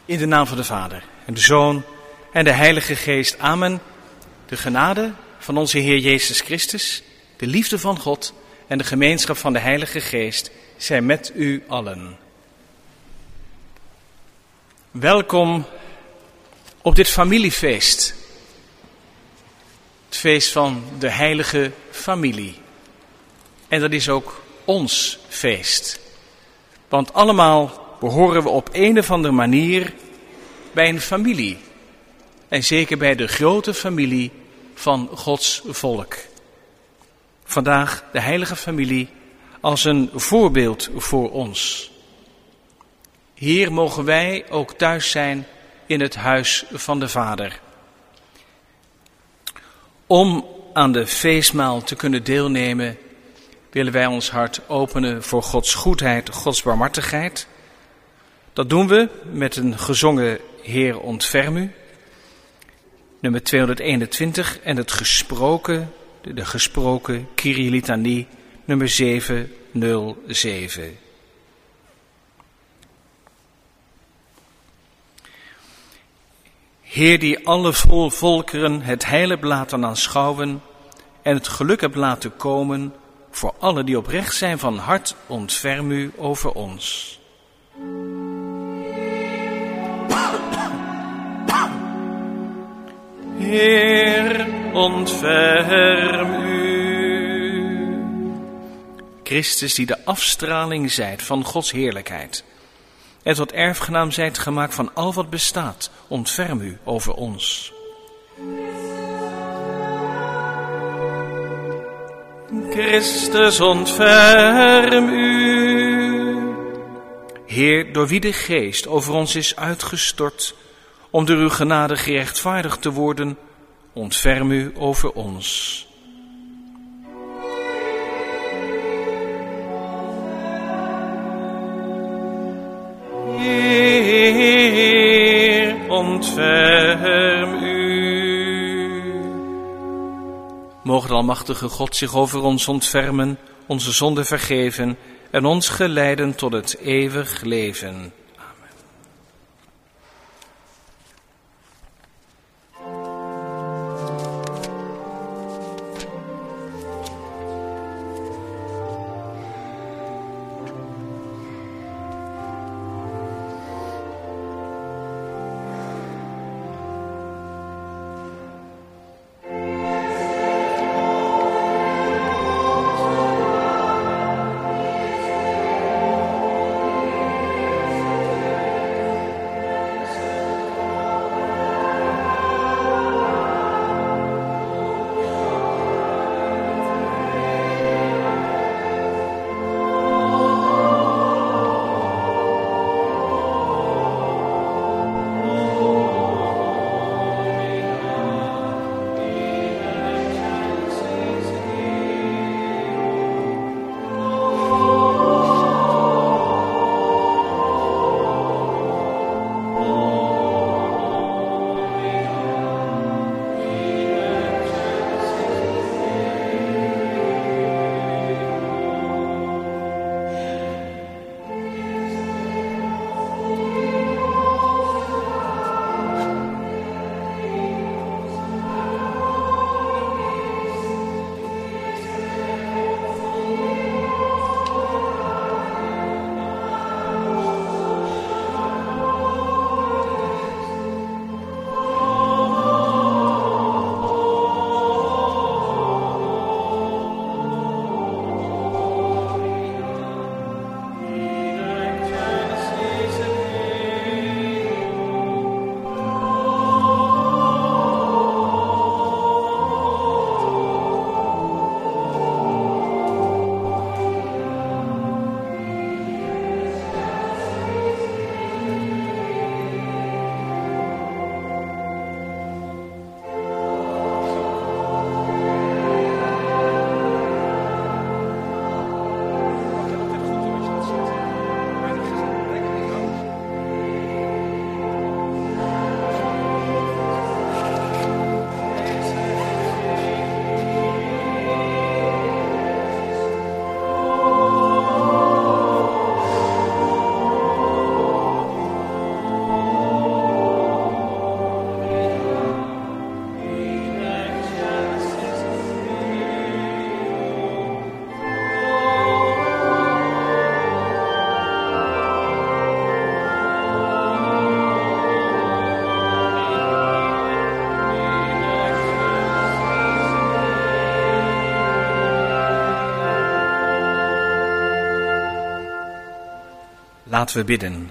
In de naam van de Vader en de Zoon en de Heilige Geest. Amen. De genade van onze Heer Jezus Christus, de liefde van God en de gemeenschap van de Heilige Geest zijn met u allen. Welkom op dit familiefeest. Het feest van de heilige familie. En dat is ook ons feest. Want allemaal behoren we op een of andere manier bij een familie. En zeker bij de grote familie van Gods volk. Vandaag de heilige familie als een voorbeeld voor ons. Hier mogen wij ook thuis zijn in het huis van de Vader. Om aan de feestmaal te kunnen deelnemen, willen wij ons hart openen voor Gods goedheid, Gods barmhartigheid. Dat doen we met een gezongen Heer ontferm u, nummer 221, en het de gesproken Kyrie litanie, nummer 707. Heer die alle volkeren het heil hebt laten aanschouwen en het geluk hebt laten komen, voor alle die oprecht zijn van hart, ontferm u over ons. Heer, ontferm u. Christus die de afstraling zijt van Gods heerlijkheid en tot erfgenaam zijt gemaakt van al wat bestaat, ontferm u over ons. Christus, ontferm u. Heer, door wie de Geest over ons is uitgestort, om door uw genade gerechtvaardigd te worden, ontferm u over ons. Heer, ontferm u. Mogen de almachtige God zich over ons ontfermen, onze zonden vergeven en ons geleiden tot het eeuwig leven. Laten we bidden.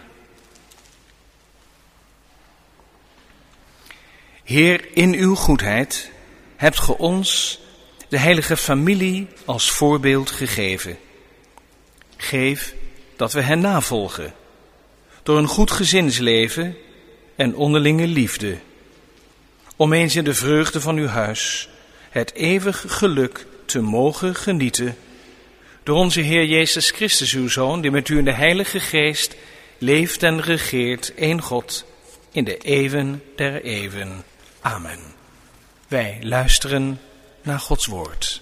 Heer, in uw goedheid hebt ge ons de heilige familie als voorbeeld gegeven. Geef dat we hen navolgen, door een goed gezinsleven en onderlinge liefde, om eens in de vreugde van uw huis het eeuwig geluk te mogen genieten, door onze Heer Jezus Christus, uw Zoon, die met u in de Heilige Geest leeft en regeert, één God, in de eeuwen der eeuwen. Amen. Wij luisteren naar Gods woord.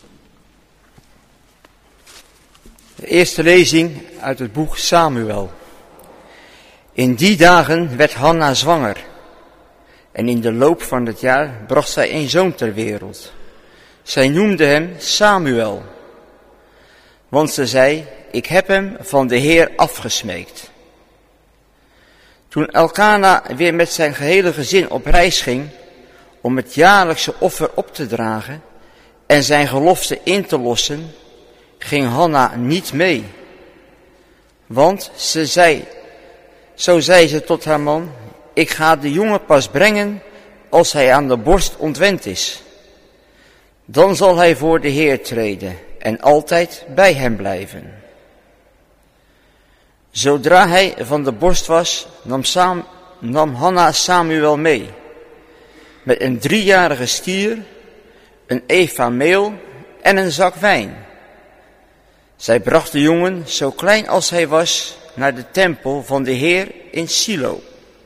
De eerste lezing uit het boek Samuel. In die dagen werd Hanna zwanger. En in de loop van het jaar bracht zij een zoon ter wereld. Zij noemde hem Samuel. Want ze zei, ik heb hem van de Heer afgesmeekt. Toen Elkana weer met zijn gehele gezin op reis ging om het jaarlijkse offer op te dragen en zijn gelofte in te lossen, ging Hanna niet mee. Want zo zei ze tot haar man, ik ga de jongen pas brengen als hij aan de borst ontwend is. Dan zal hij voor de Heer treden en altijd bij hem blijven. Zodra hij van de borst was, nam Hanna Samuel mee, met een 3-jarige stier, een eva meel en een zak wijn. Zij bracht de jongen, zo klein als hij was, naar de tempel van de Heer in Silo.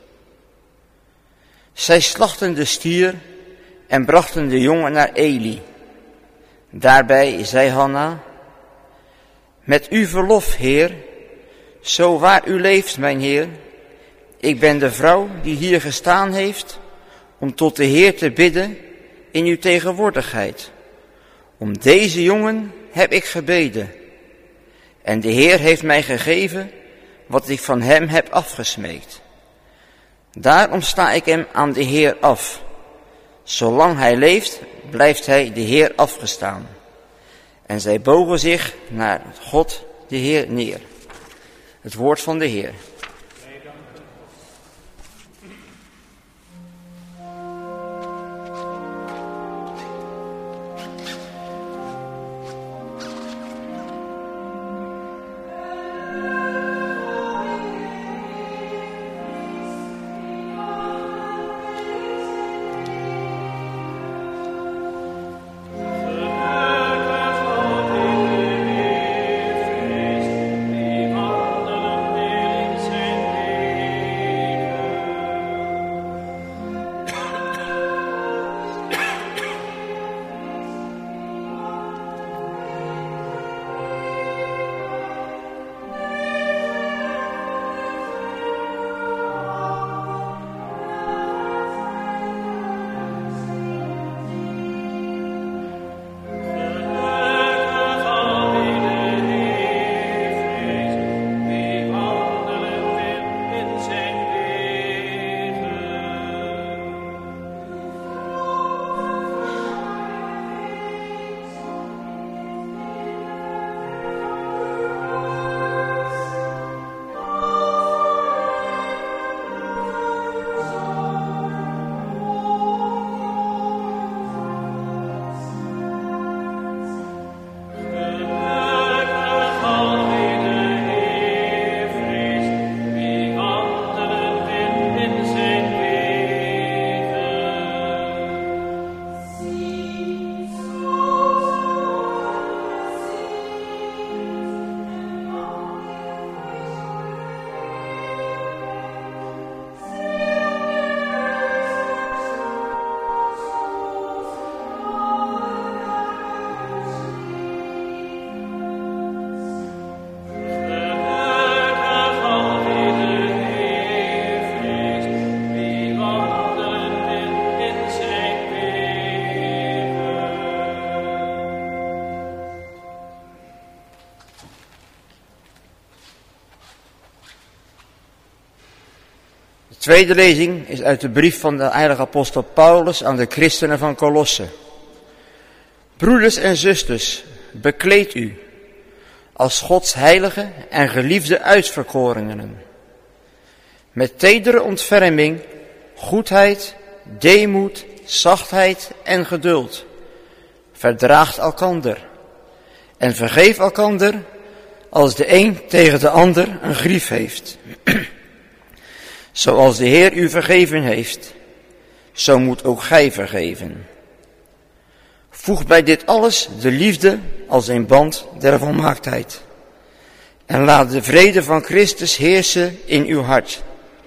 Zij slachten de stier en brachten de jongen naar Eli. Daarbij zei Hanna, met uw verlof, Heer, zo waar u leeft, mijn Heer, ik ben de vrouw die hier gestaan heeft om tot de Heer te bidden in uw tegenwoordigheid. Om deze jongen heb ik gebeden. En de Heer heeft mij gegeven wat ik van hem heb afgesmeekt. Daarom sta ik hem aan de Heer af. Zolang hij leeft, blijft hij de Heer afgestaan. En zij bogen zich naar God de Heer neer. Het woord van de Heer. De tweede lezing is uit de brief van de heilige apostel Paulus aan de christenen van Colosse. Broeders en zusters, bekleed u, als Gods heilige en geliefde uitverkorenen. Met tedere ontferming, goedheid, deemoed, zachtheid en geduld. Verdraagt elkander en vergeef elkander als de een tegen de ander een grief heeft. Zoals de Heer u vergeven heeft, zo moet ook gij vergeven. Voeg bij dit alles de liefde als een band der volmaaktheid. En laat de vrede van Christus heersen in uw hart.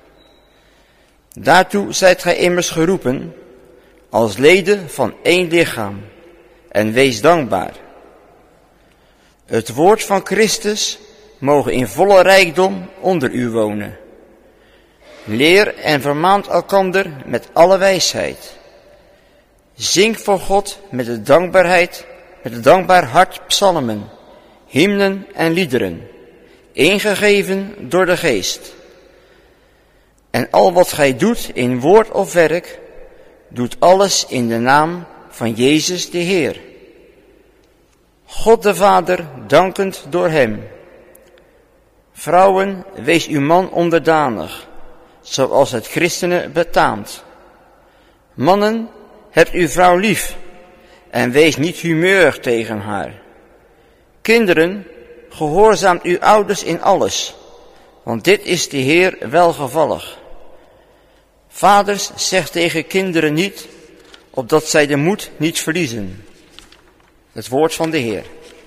Daartoe zijt gij immers geroepen, als leden van één lichaam, en wees dankbaar. Het woord van Christus mogen in volle rijkdom onder u wonen. Leer en vermaant elkander met alle wijsheid. Zing voor God met een dankbaar hart psalmen, hymnen en liederen, ingegeven door de Geest. En al wat gij doet in woord of werk, doet alles in de naam van Jezus de Heer. God de Vader dankend door hem. Vrouwen, wees uw man onderdanig, zoals het christenen betaamt. Mannen, hebt uw vrouw lief en wees niet humeurig tegen haar. Kinderen, gehoorzaamt uw ouders in alles, want dit is de Heer welgevallig. Vaders, zegt tegen kinderen niet, opdat zij de moed niet verliezen. Het woord van de Heer.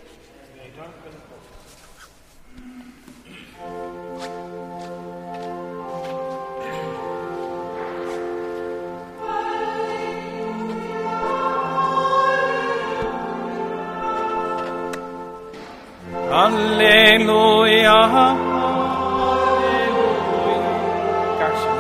Halleluja. Kaarsen.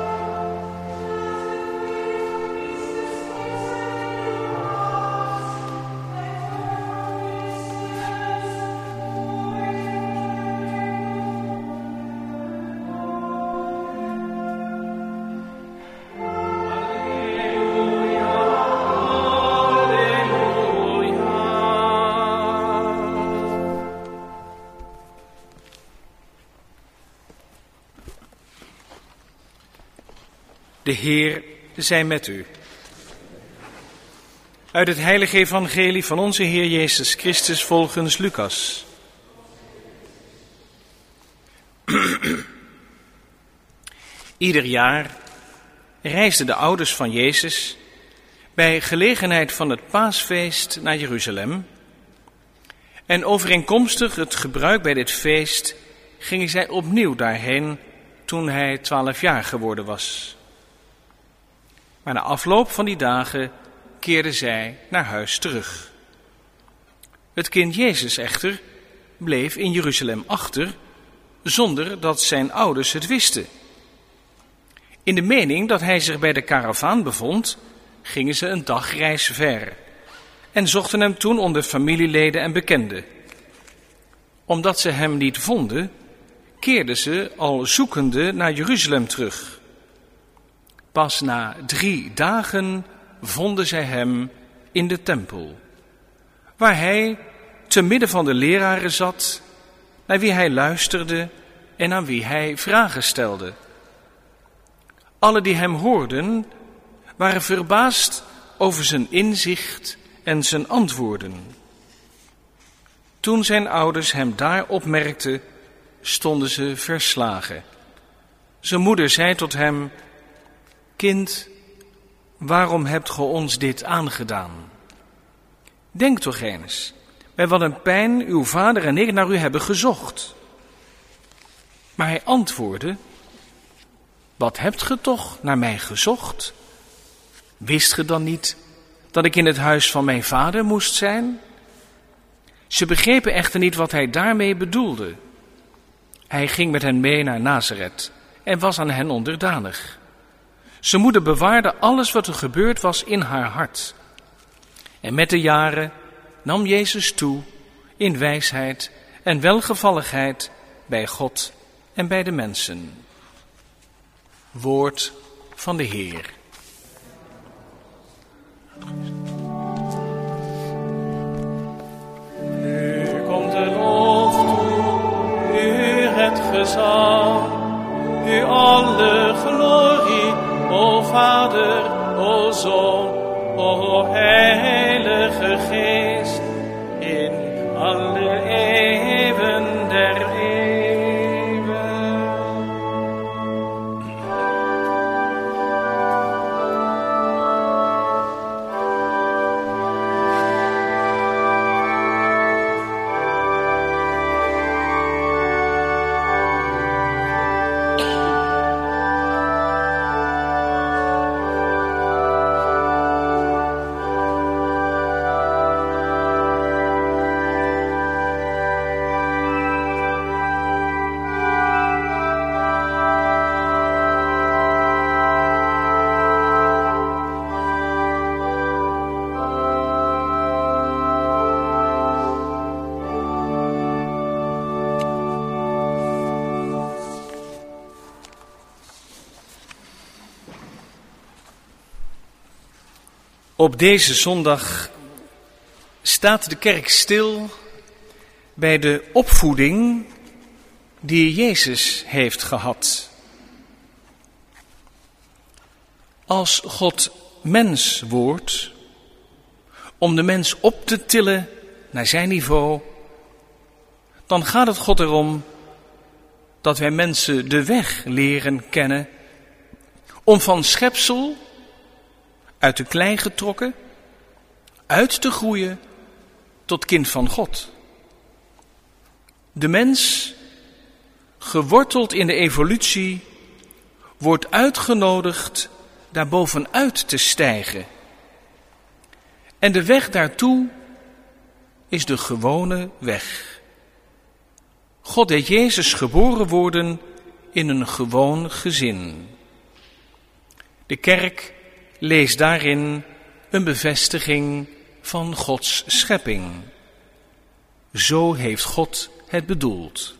De Heer zij met u. Uit het heilige evangelie van onze Heer Jezus Christus volgens Lucas. Ieder jaar reisden de ouders van Jezus bij gelegenheid van het Paasfeest naar Jeruzalem. En overeenkomstig het gebruik bij dit feest gingen zij opnieuw daarheen toen hij 12 jaar geworden was. Maar na afloop van die dagen keerden zij naar huis terug. Het kind Jezus echter bleef in Jeruzalem achter, zonder dat zijn ouders het wisten. In de mening dat hij zich bij de karavaan bevond, gingen ze een dagreis ver en zochten hem toen onder familieleden en bekenden. Omdat ze hem niet vonden, keerden ze al zoekende naar Jeruzalem terug. Pas na 3 dagen vonden zij hem in de tempel, waar hij te midden van de leraren zat, naar wie hij luisterde en aan wie hij vragen stelde. Alle die hem hoorden, waren verbaasd over zijn inzicht en zijn antwoorden. Toen zijn ouders hem daar opmerkten, stonden ze verslagen. Zijn moeder zei tot hem: Kind, waarom hebt ge ons dit aangedaan? Denk toch eens, bij wat een pijn uw vader en ik naar u hebben gezocht. Maar hij antwoordde: Wat hebt ge toch naar mij gezocht? Wist ge dan niet dat ik in het huis van mijn vader moest zijn? Ze begrepen echter niet wat hij daarmee bedoelde. Hij ging met hen mee naar Nazareth en was aan hen onderdanig. Zijn moeder bewaarde alles wat er gebeurd was in haar hart. En met de jaren nam Jezus toe in wijsheid en welgevalligheid bij God en bij de mensen. Woord van de Heer. Nu komt de lof zal u alle glorie, o Vader, o Zoon, o Heilige Geest, in alle eeuwen der eeuwen. Op deze zondag staat de kerk stil bij de opvoeding die Jezus heeft gehad. Als God mens wordt, om de mens op te tillen naar zijn niveau, dan gaat het God erom dat wij mensen de weg leren kennen om van schepsel uit de klei getrokken, uit te groeien tot kind van God. De mens, geworteld in de evolutie, wordt uitgenodigd daarbovenuit te stijgen. En de weg daartoe is de gewone weg. God deed Jezus geboren worden in een gewoon gezin. De kerk leest daarin een bevestiging van Gods schepping. Zo heeft God het bedoeld.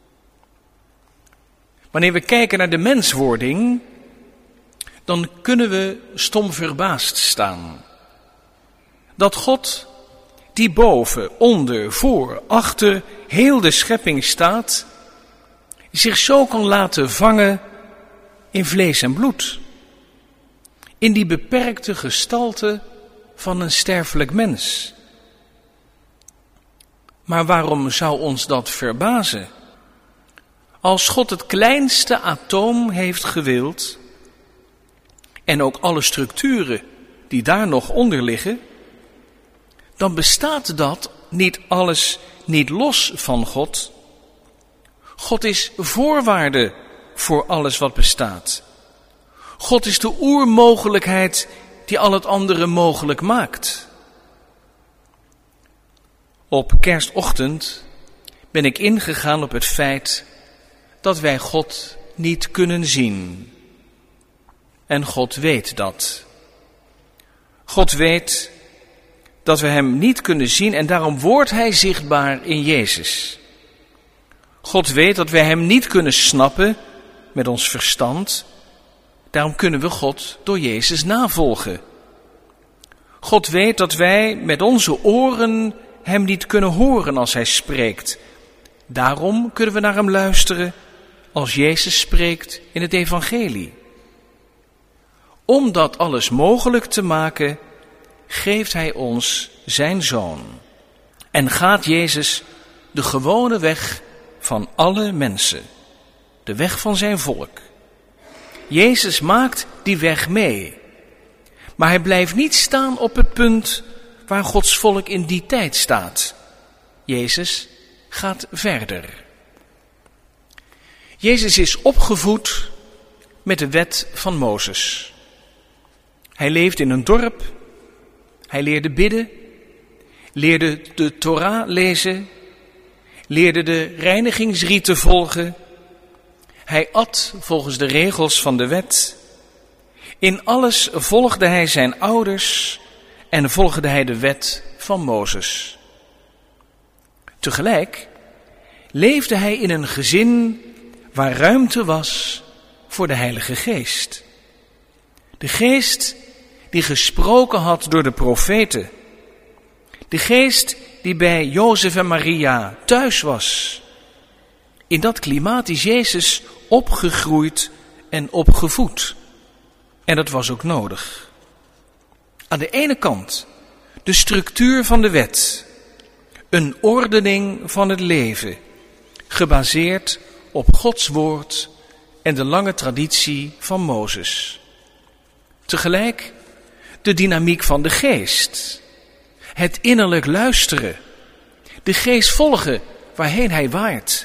Wanneer we kijken naar de menswording, dan kunnen we stom verbaasd staan. Dat God, die boven, onder, voor, achter heel de schepping staat, zich zo kan laten vangen in vlees en bloed. In die beperkte gestalte van een sterfelijk mens. Maar waarom zou ons dat verbazen? Als God het kleinste atoom heeft gewild, en ook alle structuren die daar nog onder liggen, dan bestaat dat niet alles niet los van God. God is voorwaarde voor alles wat bestaat. God is de oermogelijkheid die al het andere mogelijk maakt. Op kerstochtend ben ik ingegaan op het feit dat wij God niet kunnen zien. En God weet dat. God weet dat we hem niet kunnen zien en daarom wordt hij zichtbaar in Jezus. God weet dat wij hem niet kunnen snappen met ons verstand. Daarom kunnen we God door Jezus navolgen. God weet dat wij met onze oren hem niet kunnen horen als hij spreekt. Daarom kunnen we naar hem luisteren als Jezus spreekt in het evangelie. Om dat alles mogelijk te maken, geeft hij ons zijn Zoon. En gaat Jezus de gewone weg van alle mensen. De weg van zijn volk. Jezus maakt die weg mee. Maar hij blijft niet staan op het punt waar Gods volk in die tijd staat. Jezus gaat verder. Jezus is opgevoed met de wet van Mozes. Hij leefde in een dorp. Hij leerde bidden. Leerde de Torah lezen. Leerde de reinigingsrieten volgen. Hij at volgens de regels van de wet. In alles volgde hij zijn ouders en volgde hij de wet van Mozes. Tegelijk leefde hij in een gezin waar ruimte was voor de Heilige Geest. De Geest die gesproken had door de profeten. De Geest die bij Jozef en Maria thuis was. In dat klimaat is Jezus opgegroeid en opgevoed. En dat was ook nodig. Aan de ene kant de structuur van de wet. Een ordening van het leven, gebaseerd op Gods woord en de lange traditie van Mozes. Tegelijk de dynamiek van de geest. Het innerlijk luisteren. De geest volgen waarheen hij waait.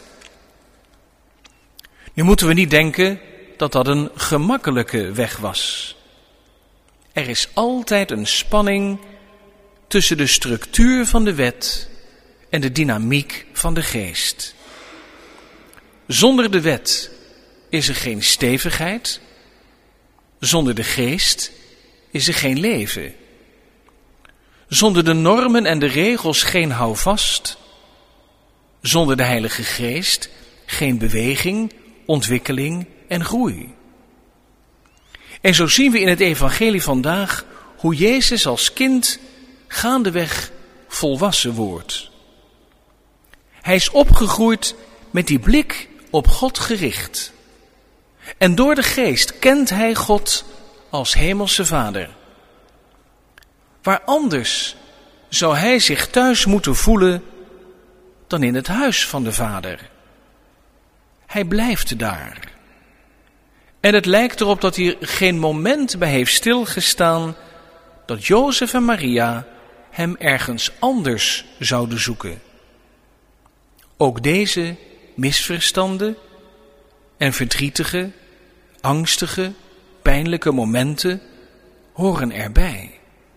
Nu moeten we niet denken dat dat een gemakkelijke weg was. Er is altijd een spanning tussen de structuur van de wet en de dynamiek van de geest. Zonder de wet is er geen stevigheid. Zonder de geest is er geen leven. Zonder de normen en de regels geen houvast. Zonder de Heilige Geest geen beweging, ontwikkeling en groei. En zo zien we in het evangelie vandaag hoe Jezus als kind gaandeweg volwassen wordt. Hij is opgegroeid met die blik op God gericht. En door de Geest kent hij God als hemelse Vader. Waar anders zou hij zich thuis moeten voelen dan in het huis van de Vader. Hij blijft daar. En het lijkt erop dat hij er geen moment bij heeft stilgestaan dat Jozef en Maria hem ergens anders zouden zoeken. Ook deze misverstanden en verdrietige, angstige, pijnlijke momenten horen erbij.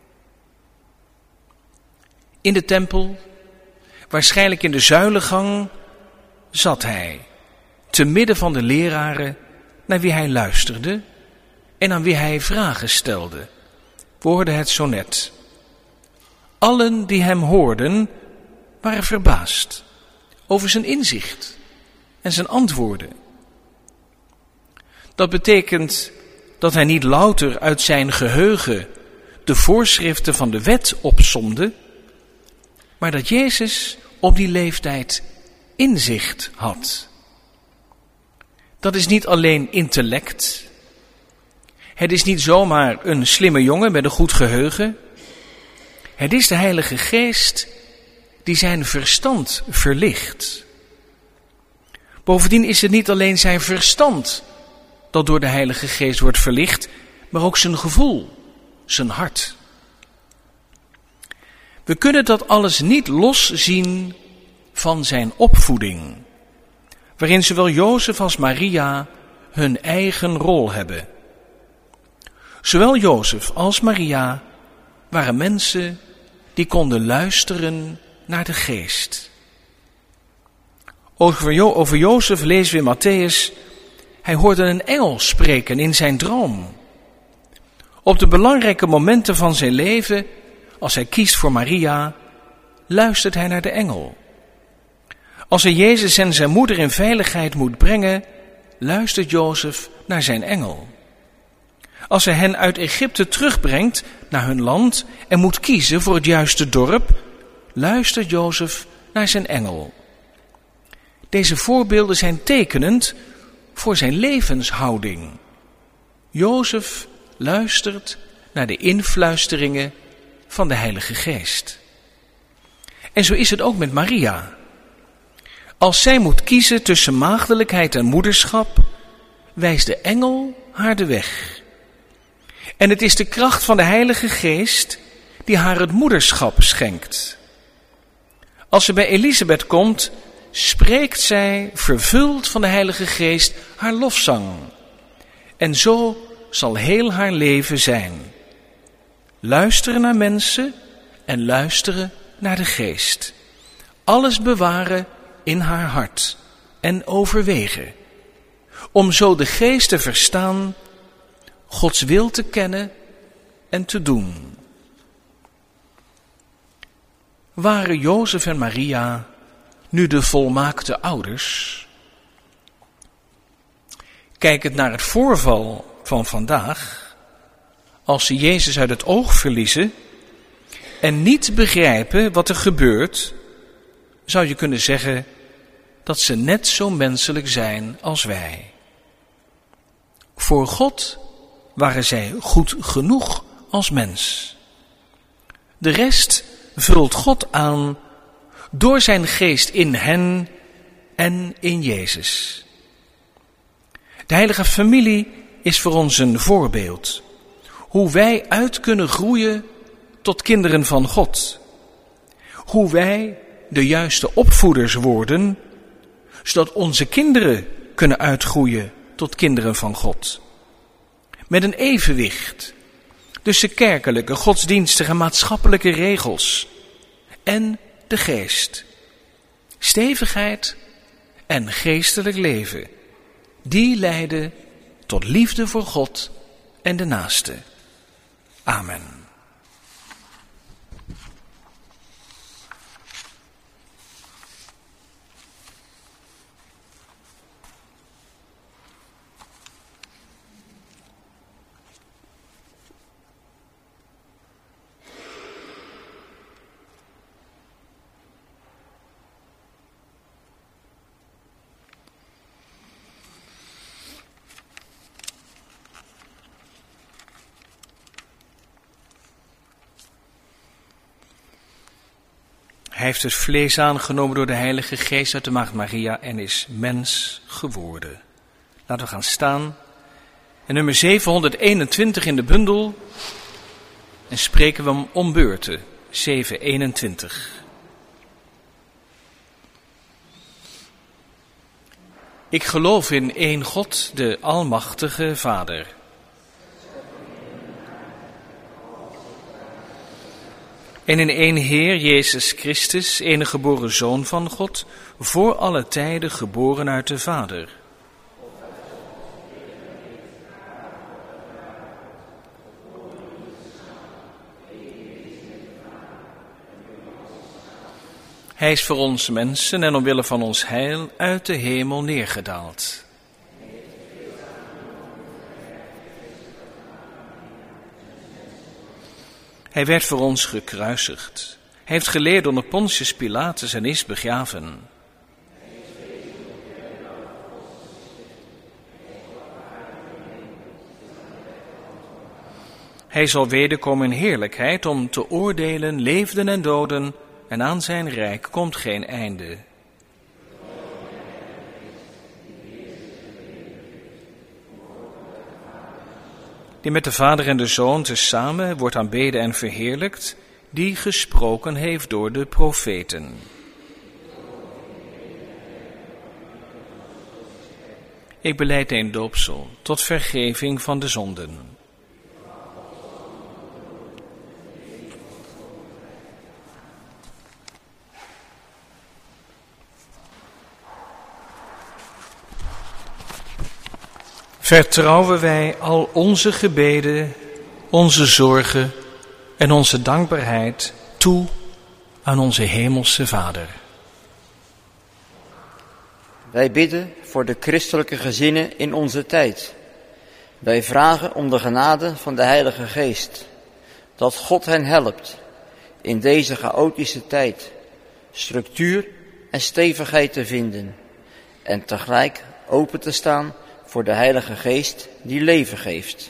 In de tempel, waarschijnlijk in de zuilengang, zat hij, te midden van de leraren naar wie hij luisterde en aan wie hij vragen stelde. We hoorden het zo net. Allen die hem hoorden waren verbaasd over zijn inzicht en zijn antwoorden. Dat betekent dat hij niet louter uit zijn geheugen de voorschriften van de wet opsomde, maar dat Jezus op die leeftijd inzicht had. Dat is niet alleen intellect. Het is niet zomaar een slimme jongen met een goed geheugen. Het is de Heilige Geest die zijn verstand verlicht. Bovendien is het niet alleen zijn verstand dat door de Heilige Geest wordt verlicht, maar ook zijn gevoel, zijn hart. We kunnen dat alles niet loszien van zijn opvoeding, waarin zowel Jozef als Maria hun eigen rol hebben. Zowel Jozef als Maria waren mensen die konden luisteren naar de Geest. Over Jozef lezen we in Mattheüs, hij hoorde een engel spreken in zijn droom. Op de belangrijke momenten van zijn leven, als hij kiest voor Maria, luistert hij naar de engel. Als hij Jezus en zijn moeder in veiligheid moet brengen, luistert Jozef naar zijn engel. Als hij hen uit Egypte terugbrengt naar hun land en moet kiezen voor het juiste dorp, luistert Jozef naar zijn engel. Deze voorbeelden zijn tekenend voor zijn levenshouding. Jozef luistert naar de influisteringen van de Heilige Geest. En zo is het ook met Maria. Als zij moet kiezen tussen maagdelijkheid en moederschap, wijst de engel haar de weg. En het is de kracht van de Heilige Geest die haar het moederschap schenkt. Als ze bij Elisabeth komt, spreekt zij, vervuld van de Heilige Geest, haar lofzang. En zo zal heel haar leven zijn. Luisteren naar mensen en luisteren naar de Geest. Alles bewaren in haar hart en overwegen. Om zo de Geest te verstaan, Gods wil te kennen en te doen. Waren Jozef en Maria nu de volmaakte ouders? Kijkend naar het voorval van vandaag, als ze Jezus uit het oog verliezen en niet begrijpen wat er gebeurt, zou je kunnen zeggen, dat ze net zo menselijk zijn als wij. Voor God waren zij goed genoeg als mens. De rest vult God aan door zijn geest in hen en in Jezus. De heilige familie is voor ons een voorbeeld. Hoe wij uit kunnen groeien tot kinderen van God. Hoe wij de juiste opvoeders worden, zodat onze kinderen kunnen uitgroeien tot kinderen van God. Met een evenwicht tussen kerkelijke, godsdienstige en maatschappelijke regels en de geest. Stevigheid en geestelijk leven, die leiden tot liefde voor God en de naaste. Amen. Hij heeft het vlees aangenomen door de Heilige Geest uit de Maagd Maria en is mens geworden. Laten we gaan staan. En nummer 721 in de bundel. En spreken we hem om beurten. 721. Ik geloof in één God, de Almachtige Vader. En in één Heer, Jezus Christus, enige geboren Zoon van God, voor alle tijden geboren uit de Vader. Hij is voor ons mensen en omwille van ons heil uit de hemel neergedaald. Hij werd voor ons gekruisigd. Hij heeft geleden onder Pontius Pilatus en is begraven. Hij zal wederkomen in heerlijkheid om te oordelen levenden en doden, en aan zijn rijk komt geen einde. Die met de Vader en de Zoon tezamen wordt aanbeden en verheerlijkt, die gesproken heeft door de profeten. Ik belijd een doopsel tot vergeving van de zonden. Vertrouwen wij al onze gebeden, onze zorgen en onze dankbaarheid toe aan onze hemelse Vader. Wij bidden voor de christelijke gezinnen in onze tijd. Wij vragen om de genade van de Heilige Geest, dat God hen helpt in deze chaotische tijd structuur en stevigheid te vinden en tegelijk open te staan voor de Heilige Geest die leven geeft.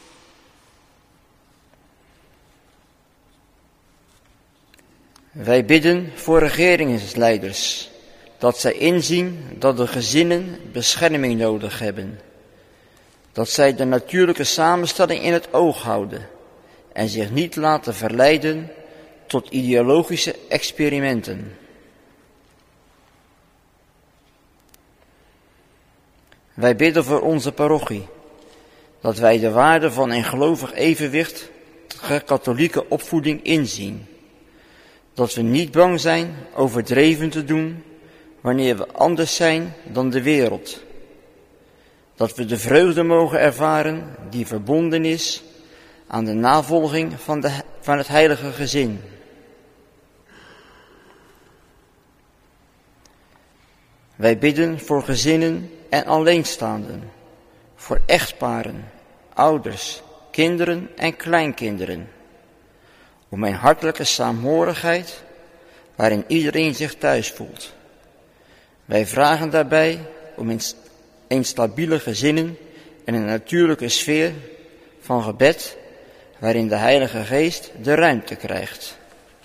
Wij bidden voor regeringsleiders, dat zij inzien dat de gezinnen bescherming nodig hebben, dat zij de natuurlijke samenstelling in het oog houden en zich niet laten verleiden tot ideologische experimenten. Wij bidden voor onze parochie, dat wij de waarde van een gelovig evenwicht katholieke opvoeding inzien. Dat we niet bang zijn overdreven te doen wanneer we anders zijn dan de wereld. Dat we de vreugde mogen ervaren die verbonden is aan de navolging van het heilige gezin. Wij bidden voor gezinnen en alleenstaanden, voor echtparen, ouders, kinderen en kleinkinderen, om een hartelijke saamhorigheid waarin iedereen zich thuis voelt. Wij vragen daarbij om een stabiele gezinnen en een natuurlijke sfeer van gebed, waarin de Heilige Geest de ruimte krijgt.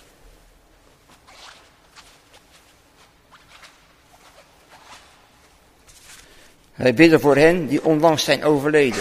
Wij bidden voor hen die onlangs zijn overleden.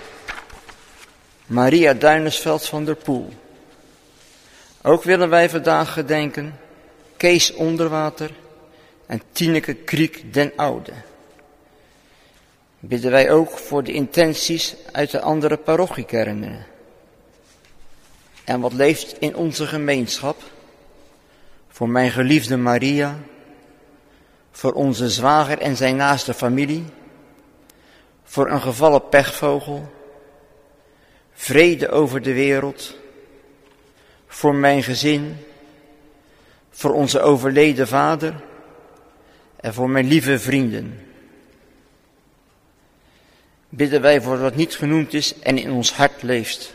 Maria Duinersveld van der Poel. Ook willen wij vandaag gedenken Kees Onderwater en Tineke Kriek den Oude. Bidden wij ook voor de intenties uit de andere parochiekernen. En wat leeft in onze gemeenschap? Voor mijn geliefde Maria, voor onze zwager en zijn naaste familie, voor een gevallen pechvogel, vrede over de wereld, voor mijn gezin, voor onze overleden vader en voor mijn lieve vrienden. Bidden wij voor wat niet genoemd is en in ons hart leeft.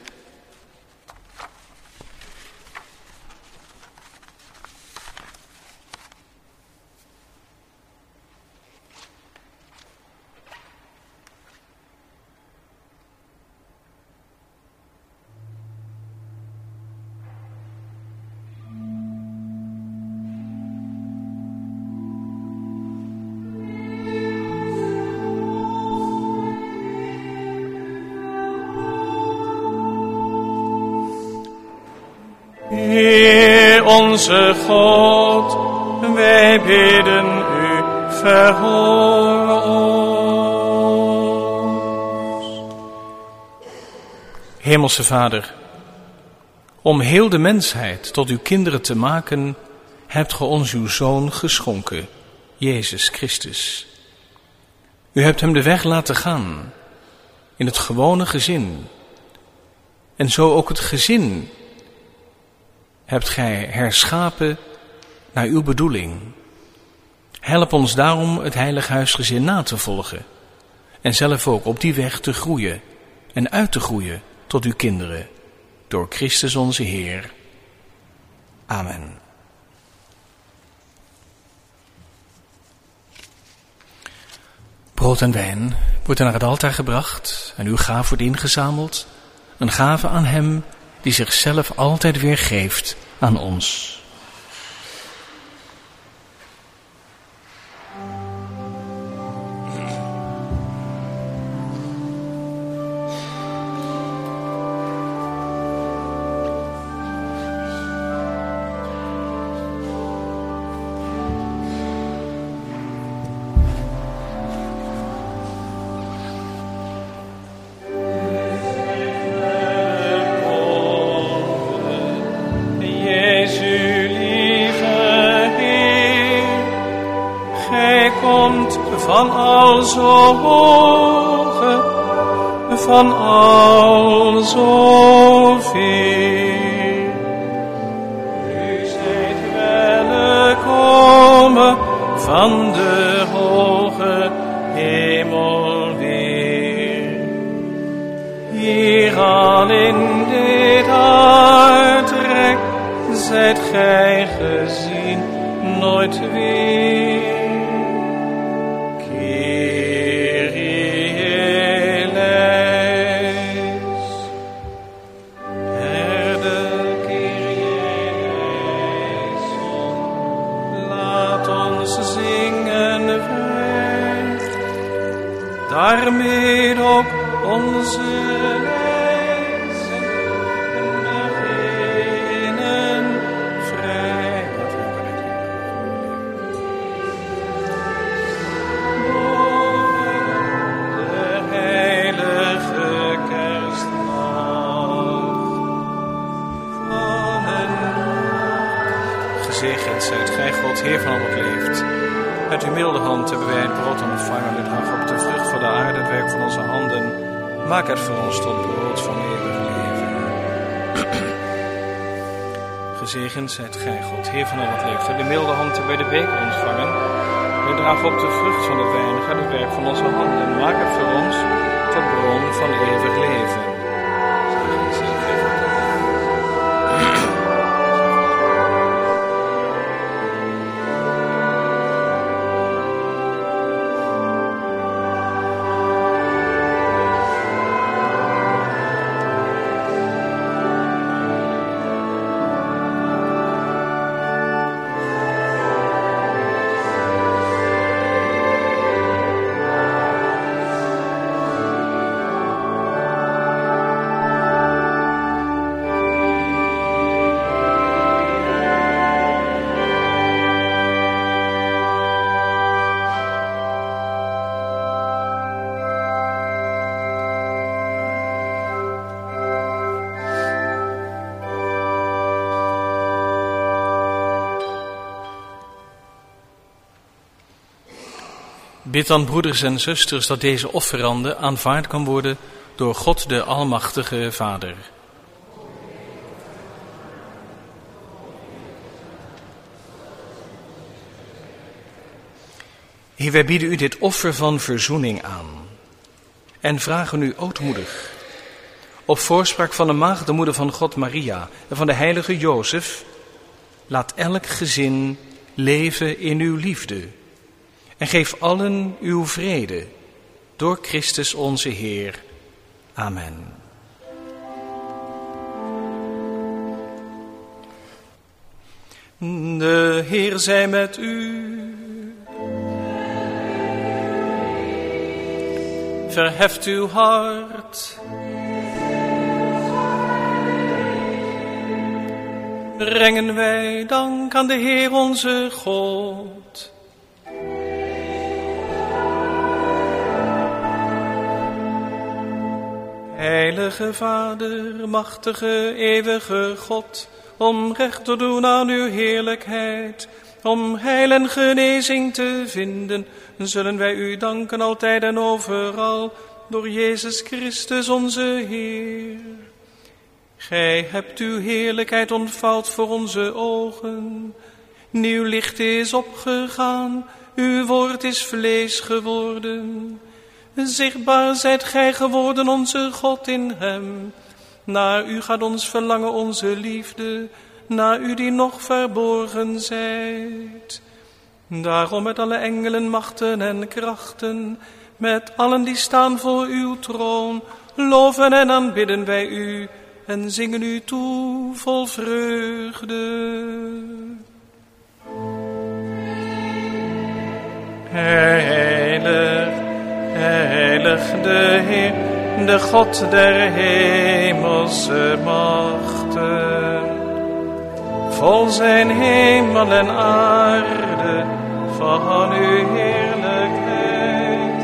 Heer onze God, wij bidden u, verhoor ons. Hemelse Vader, om heel de mensheid tot uw kinderen te maken, hebt ge ons uw Zoon geschonken, Jezus Christus. U hebt hem de weg laten gaan, in het gewone gezin, en zo ook het gezin hebt gij herschapen naar uw bedoeling. Help ons daarom het heilig huisgezin na te volgen en zelf ook op die weg te groeien en uit te groeien tot uw kinderen, door Christus onze Heer. Amen. Brood en wijn wordt naar het altaar gebracht en uw gave wordt ingezameld, een gave aan hem die zichzelf altijd weer geeft aan ons. Van al zo hoge, van al zo veel. U zijt welkom van de hoge hemel weer. Hier al in dit uitrek zijt gij gezien nooit weer. Daarmee ook onze reizen beginnen vrij. De heilige kerstnacht vallen. Gezegend zijt gij, God, Heer van al wat leeft. Uit uw milde hand hebben wij het brood ontvangen, dit gaf op de vrucht van de aarde, het werk van onze handen. Maak het voor ons tot brood van eeuwig leven. Gezegend zijt gij, God, Heer van al wat leeft. Uit uw milde hand hebben wij de beker ontvangen. Wij dragen op de vrucht van de wijn, gaat het werk van onze handen. Maak het voor ons tot bron van eeuwig leven. Bid dan, broeders en zusters, dat deze offerande aanvaard kan worden door God de Almachtige Vader. Heer, wij bieden u dit offer van verzoening aan en vragen u ootmoedig, op voorspraak van de maagd, de moeder van God Maria en van de heilige Jozef, laat elk gezin leven in uw liefde en geef allen uw vrede door Christus onze Heer. Amen. De Heer zij met u. Verheft uw hart. Brengen wij dank aan de Heer onze God. Heilige Vader, machtige, eeuwige God, om recht te doen aan uw heerlijkheid, om heil en genezing te vinden, zullen wij u danken altijd en overal, door Jezus Christus onze Heer. Gij hebt uw heerlijkheid ontvouwd voor onze ogen. Nieuw licht is opgegaan, uw woord is vlees geworden. Zichtbaar zijt gij geworden, onze God in hem. Naar u gaat ons verlangen, onze liefde, naar u die nog verborgen zijt. Daarom met alle engelen, machten en krachten, met allen die staan voor uw troon, loven en aanbidden wij u en zingen u toe vol vreugde. Heilig, heilig de Heer, de God der hemelse machten. Vol zijn hemel en aarde van uw heerlijkheid.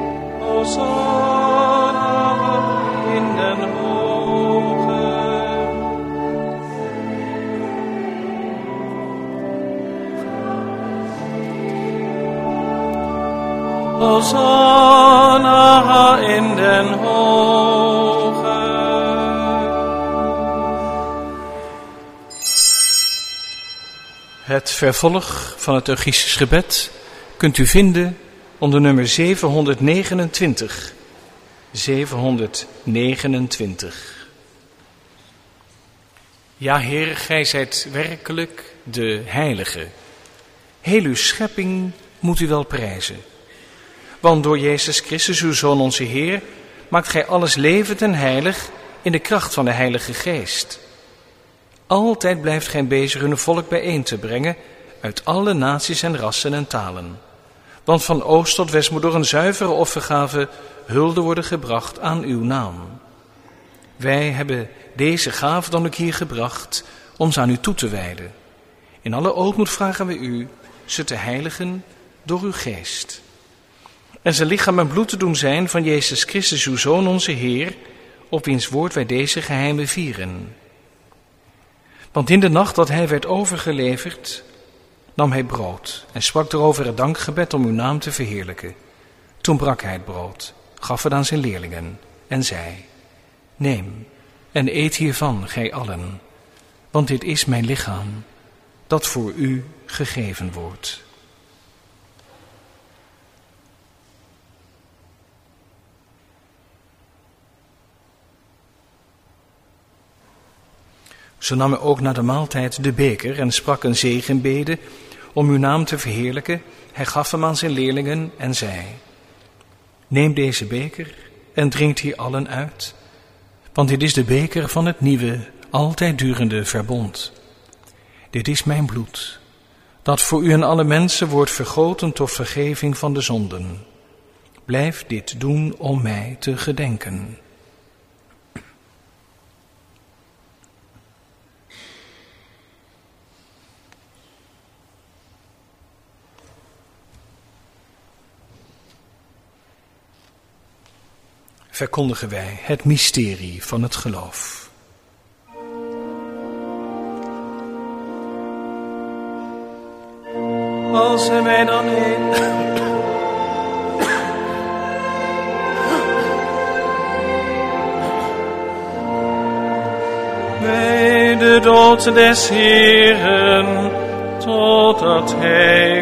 Hosanna in den hogen. Hosanna in den hogen. Het vervolg van het Eucharistisch gebed kunt u vinden onder nummer 729. 729. Ja, Heer, gij zijt werkelijk de Heilige. Heel uw schepping moet u wel prijzen. Want door Jezus Christus, uw Zoon, onze Heer, maakt gij alles levend en heilig in de kracht van de Heilige Geest. Altijd blijft gij bezig hun volk bijeen te brengen uit alle naties en rassen en talen. Want van oost tot west moet door een zuivere offergave hulde worden gebracht aan uw naam. Wij hebben deze gave dan ook hier gebracht om ze aan u toe te wijden. In alle ootmoed vragen we u ze te heiligen door uw geest. En zijn lichaam en bloed te doen zijn van Jezus Christus, uw Zoon, onze Heer, op wiens woord wij deze geheimen vieren. Want in de nacht dat hij werd overgeleverd, nam hij brood en sprak erover het dankgebed om uw naam te verheerlijken. Toen brak hij het brood, gaf het aan zijn leerlingen en zei: Neem en eet hiervan, gij allen, want dit is mijn lichaam, dat voor u gegeven wordt. Zo nam hij ook na de maaltijd de beker en sprak een zegenbede om uw naam te verheerlijken. Hij gaf hem aan zijn leerlingen en zei: Neem deze beker en drinkt hier allen uit, want dit is de beker van het nieuwe, altijd durende verbond. Dit is mijn bloed, dat voor u en alle mensen wordt vergoten tot vergeving van de zonden. Blijf dit doen om mij te gedenken. Verkondigen wij het mysterie van het geloof. Als hij mij dan heen bij de dood des Heeren, totdat Hij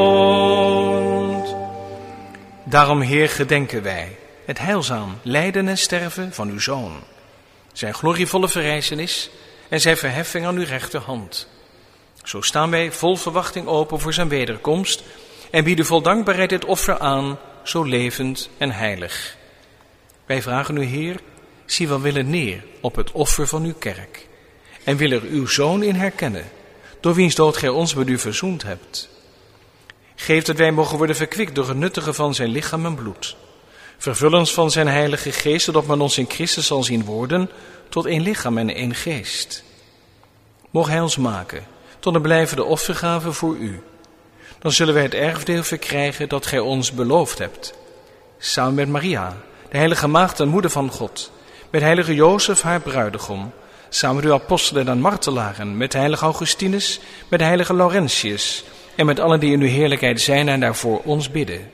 komt. Daarom, Heer, gedenken wij het heilzaam lijden en sterven van uw Zoon, zijn glorievolle verrijzenis en zijn verheffing aan uw rechterhand. Zo staan wij vol verwachting open voor zijn wederkomst en bieden vol dankbaarheid dit offer aan, zo levend en heilig. Wij vragen u, Heer, zie welwillend neer op het offer van uw kerk en wil er uw Zoon in herkennen, door wiens dood gij ons met u verzoend hebt. Geef dat wij mogen worden verkwikt door het nuttige van zijn lichaam en bloed. Vervul ons van zijn heilige geest, zodat men ons in Christus zal zien worden tot één lichaam en één geest. Mocht hij ons maken tot een blijvende offergave voor u. Dan zullen wij het erfdeel verkrijgen dat gij ons beloofd hebt. Samen met Maria, de heilige maagd en moeder van God, met heilige Jozef, haar bruidegom, samen met uw apostelen en martelaren, met de heilige Augustinus, met de heilige Laurentius en met allen die in uw heerlijkheid zijn en daarvoor ons bidden.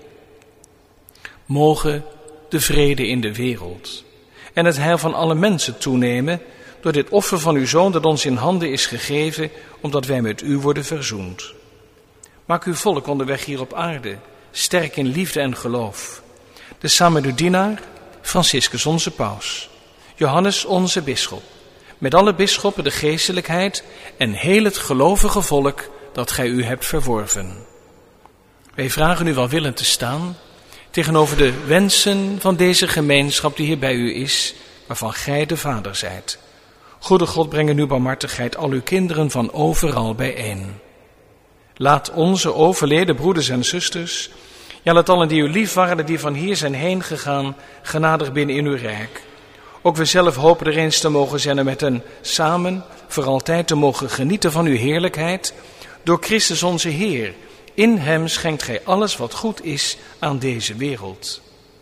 Mogen de vrede in de wereld en het heil van alle mensen toenemen door dit offer van uw Zoon dat ons in handen is gegeven, omdat wij met u worden verzoend. Maak uw volk onderweg hier op aarde sterk in liefde en geloof. Dus samen met uw dienaar, Franciscus onze paus, Johannes onze bisschop, met alle bisschoppen de geestelijkheid en heel het gelovige volk dat gij u hebt verworven. Wij vragen u welwillend te staan tegenover de wensen van deze gemeenschap die hier bij u is, waarvan gij de Vader zijt. Goede God, breng in uw barmhartigheid al uw kinderen van overal bijeen. Laat onze overleden broeders en zusters, ja, laat allen die u lief waren, die van hier zijn heen gegaan, genadig binnen in uw rijk. Ook we zelf hopen er eens te mogen zijn en met hen samen voor altijd te mogen genieten van uw heerlijkheid. Door Christus onze Heer. In hem schenkt gij alles wat goed is aan deze wereld.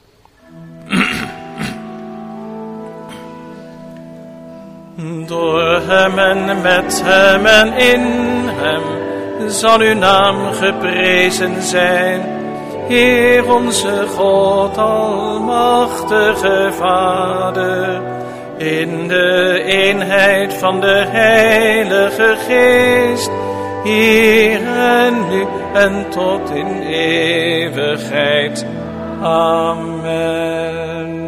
Door hem en met hem en in hem zal uw naam geprezen zijn. Heer onze God, almachtige Vader, in de eenheid van de Heilige Geest, hier en nu en tot in eeuwigheid. Amen.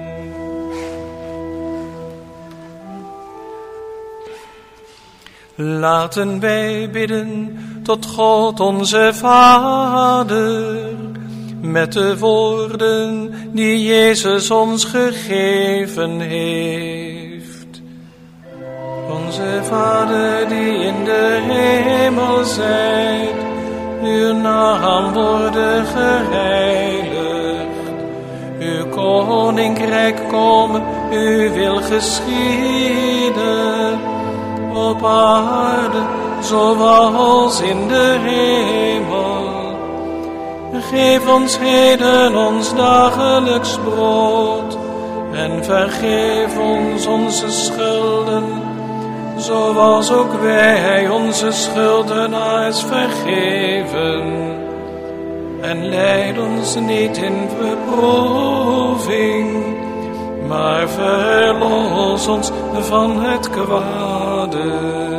Laten wij bidden tot God onze Vader, met de woorden die Jezus ons gegeven heeft. Onze Vader die in de hemel zijt, uw naam worden geheiligd. Uw koninkrijk komen, uw wil geschieden, op aarde zoals in de hemel. Geef ons heden ons dagelijks brood en vergeef ons onze schulden, zoals ook wij onze schuldenaars vergeven. En leid ons niet in beproeving, maar verlos ons van het kwade.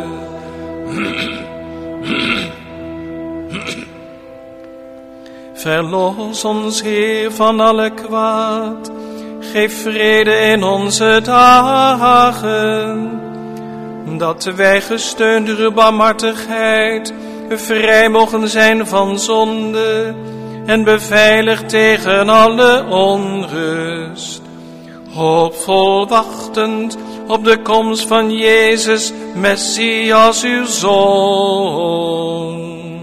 Verlos ons, Heer, van alle kwaad. Geef vrede in onze dagen, dat wij gesteund door uw barmhartigheid vrij mogen zijn van zonde en beveiligd tegen alle onrust. Hoopvol wachtend op de komst van Jezus, Messias, uw Zoon.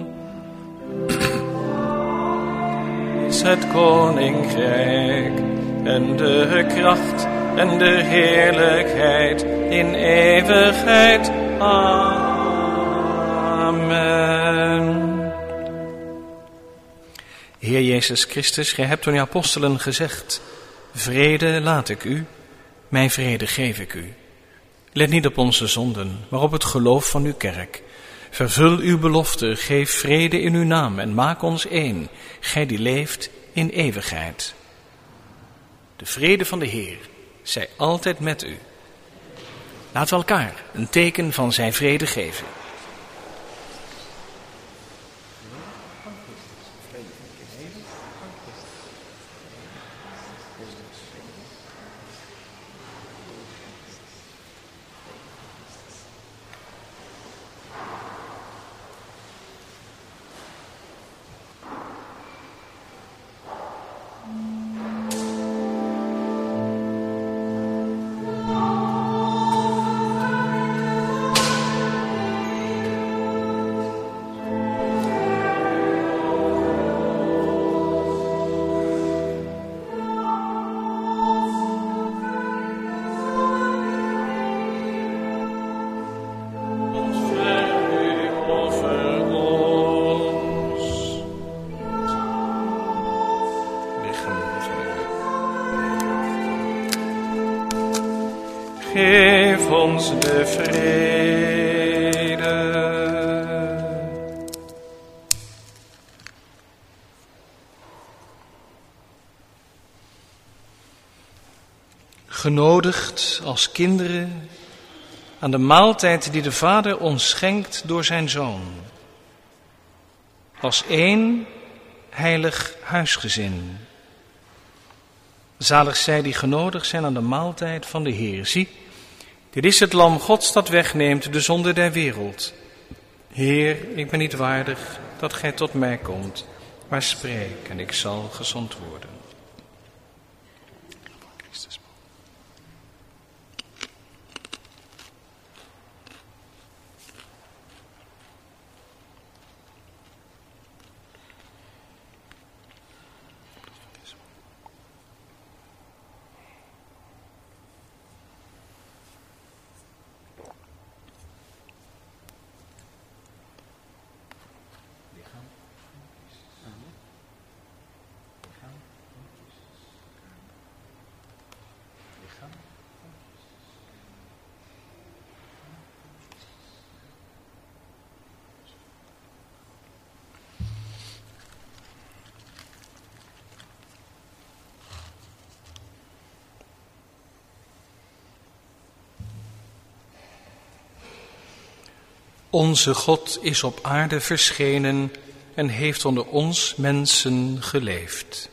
Is het koninkrijk en de kracht en de heerlijkheid in eeuwigheid. Amen. Heer Jezus Christus, gij hebt aan uw apostelen gezegd: vrede laat ik u, mijn vrede geef ik u. Let niet op onze zonden, maar op het geloof van uw kerk. Vervul uw belofte, geef vrede in uw naam en maak ons één, gij die leeft in eeuwigheid. De vrede van de Heer zij altijd met u. Laten we elkaar een teken van zijn vrede geven. Geef ons de vrede. Genodigd als kinderen aan de maaltijd die de Vader ons schenkt door zijn Zoon. Als één heilig huisgezin. Zalig zij die genodigd zijn aan de maaltijd van de Heer. Zie, dit is het lam Gods dat wegneemt de zonde der wereld. Heer, ik ben niet waardig dat gij tot mij komt, maar spreek en ik zal gezond worden. Onze God is op aarde verschenen en heeft onder ons mensen geleefd.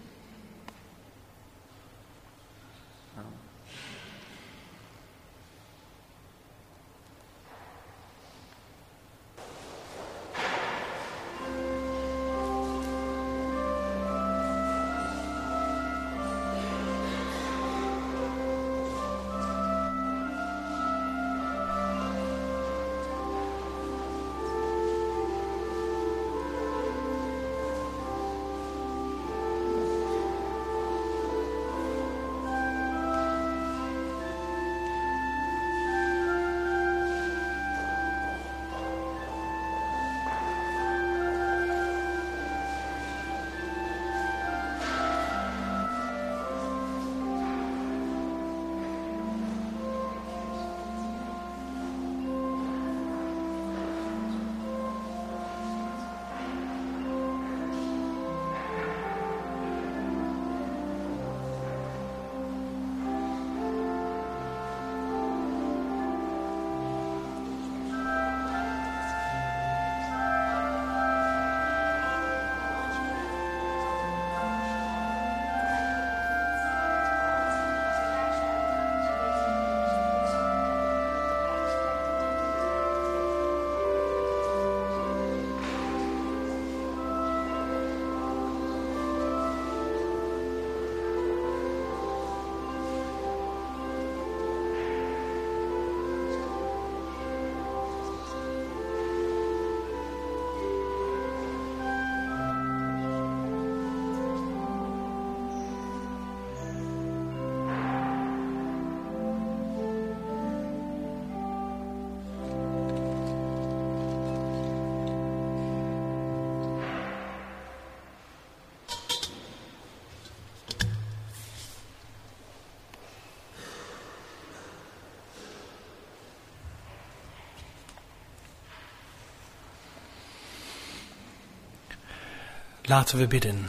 Laten we bidden.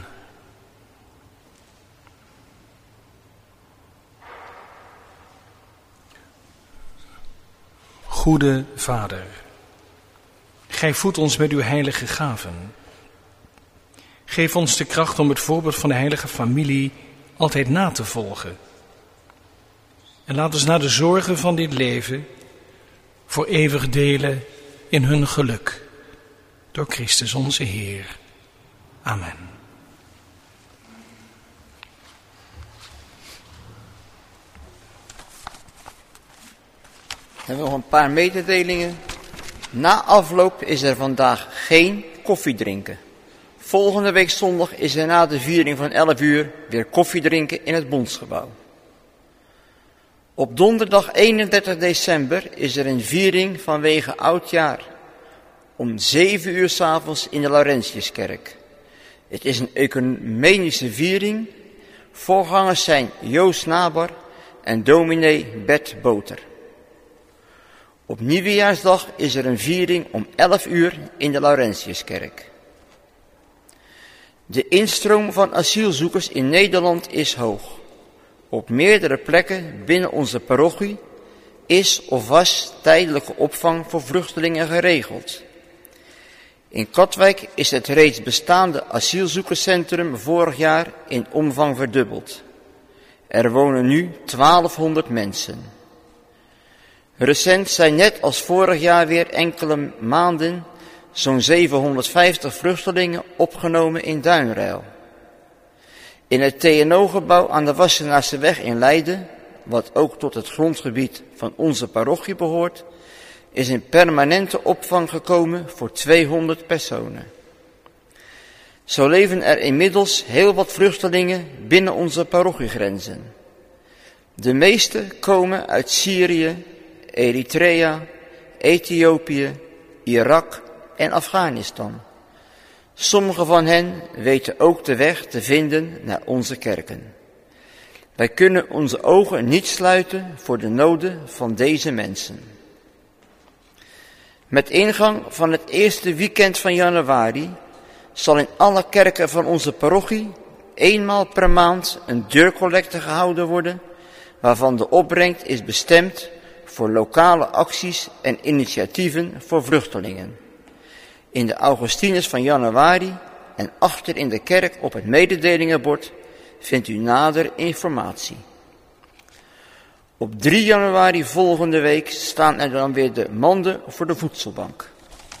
Goede Vader, gij voedt ons met uw heilige gaven. Geef ons de kracht om het voorbeeld van de heilige familie altijd na te volgen. En laat ons naar de zorgen van dit leven voor eeuwig delen in hun geluk. Door Christus onze Heer. Amen. We hebben nog een paar mededelingen. Na afloop is er vandaag geen koffie drinken. Volgende week zondag is er na de viering van 11 uur weer koffie drinken in het Bondsgebouw. Op donderdag 31 december is er een viering vanwege oudjaar. Om 7 uur 's avonds in de Laurentiuskerk. Het is een ecumenische viering. Voorgangers zijn Joost Nabar en dominee Bert Boter. Op Nieuwjaarsdag is er een viering om 11 uur in de Laurentiuskerk. De instroom van asielzoekers in Nederland is hoog. Op meerdere plekken binnen onze parochie is of was tijdelijke opvang voor vluchtelingen geregeld. In Katwijk is het reeds bestaande asielzoekerscentrum vorig jaar in omvang verdubbeld. Er wonen nu 1200 mensen. Recent zijn net als vorig jaar weer enkele maanden zo'n 750 vluchtelingen opgenomen in Duinrijl. In het TNO-gebouw aan de Wassenaarseweg in Leiden, wat ook tot het grondgebied van onze parochie behoort, is een permanente opvang gekomen voor 200 personen. Zo leven er inmiddels heel wat vluchtelingen binnen onze parochiegrenzen. De meeste komen uit Syrië, Eritrea, Ethiopië, Irak en Afghanistan. Sommigen van hen weten ook de weg te vinden naar onze kerken. Wij kunnen onze ogen niet sluiten voor de noden van deze mensen. Met ingang van het eerste weekend van januari zal in alle kerken van onze parochie eenmaal per maand een deurcollecte gehouden worden, waarvan de opbrengst is bestemd voor lokale acties en initiatieven voor vluchtelingen. In de Augustinus van januari en achter in de kerk op het mededelingenbord vindt u nader informatie. Op 3 januari volgende week staan er dan weer de manden voor de voedselbank.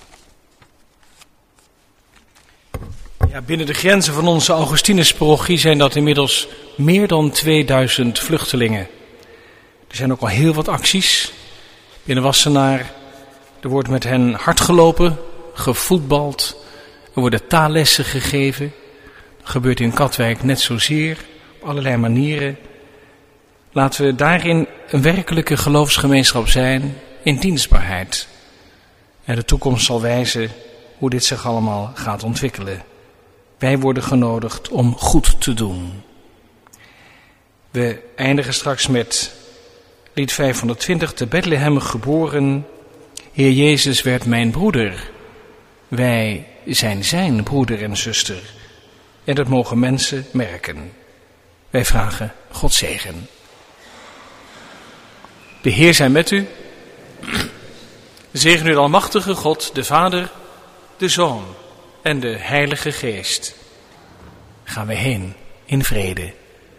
Ja, binnen de grenzen van onze Augustinusparochie zijn dat inmiddels meer dan 2000 vluchtelingen. Er zijn ook al heel wat acties. Binnen Wassenaar, er wordt met hen hard gelopen, gevoetbald, er worden taallessen gegeven. Dat gebeurt in Katwijk net zozeer, op allerlei manieren. Laten we daarin een werkelijke geloofsgemeenschap zijn in dienstbaarheid. En de toekomst zal wijzen hoe dit zich allemaal gaat ontwikkelen. Wij worden genodigd om goed te doen. We eindigen straks met lied 520, te Bethlehem geboren. Heer Jezus werd mijn broeder. Wij zijn zijn broeder en zuster. En dat mogen mensen merken. Wij vragen God zegen. De Heer zij met u. Zegen u de almachtige God, de Vader, de Zoon en de Heilige Geest. Gaan we heen in vrede.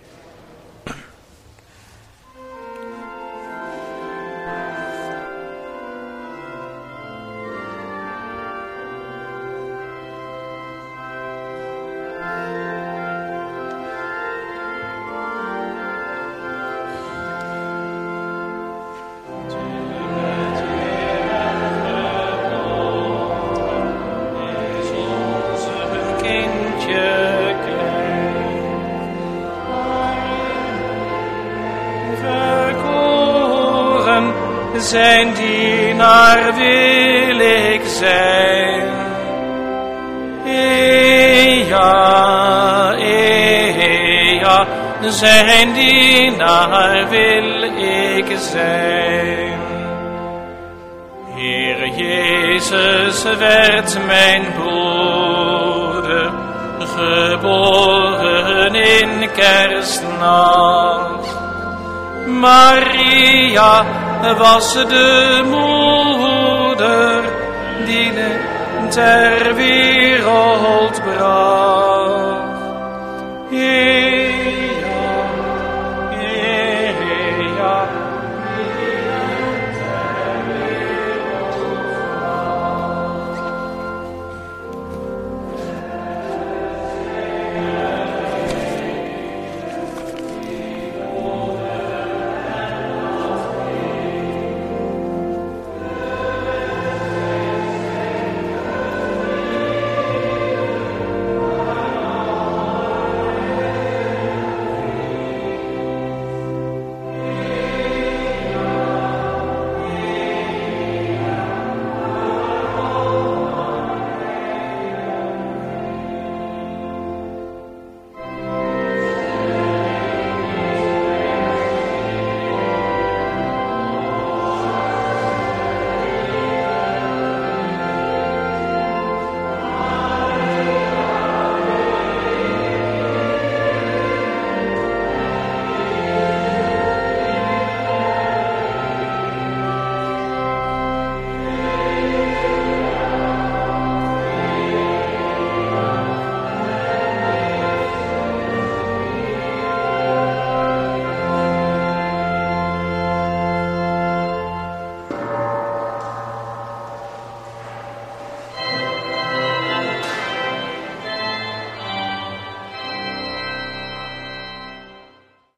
Zijn dienaar wil ik zijn. Ja, zijn dienaar wil ik zijn. Heer Jezus werd mijn broeder, geboren in kerstnacht. Maria was de moeder die ter wereld bracht.